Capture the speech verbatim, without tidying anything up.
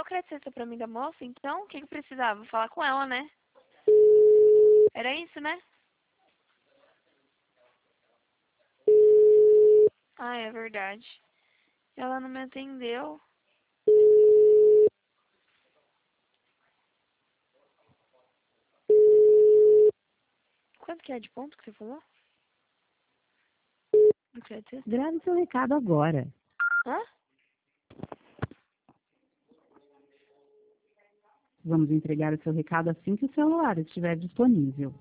crédito sexta pra mim da moça, então o que que precisava? Falar com ela, né? Era isso, né? Ah, é verdade. Ela não me atendeu. Quanto que é de ponto que você falou? Do crédito sexta? Grave seu recado agora. Hã? Vamos entregar o seu recado assim que o celular estiver disponível.